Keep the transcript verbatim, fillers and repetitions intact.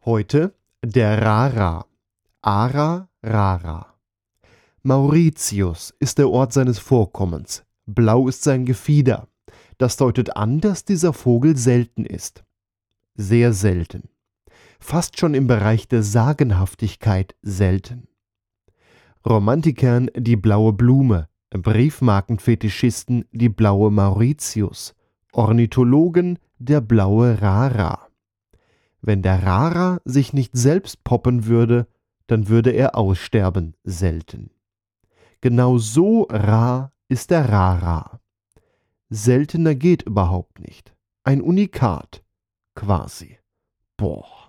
Heute der Rara, Ara rara. Mauritius ist der Ort seines Vorkommens. Blau ist sein Gefieder. Das deutet an, dass dieser Vogel selten ist. Sehr selten. Fast schon im Bereich der Sagenhaftigkeit selten. Romantikern die blaue Blume, Briefmarkenfetischisten die blaue Mauritius, Ornithologen der blaue Rara. Wenn der Rara sich nicht selbst poppen würde, dann würde er aussterben, selten. Genau so rar ist der Rara. Seltener geht überhaupt nicht. Ein Unikat, quasi. Boah.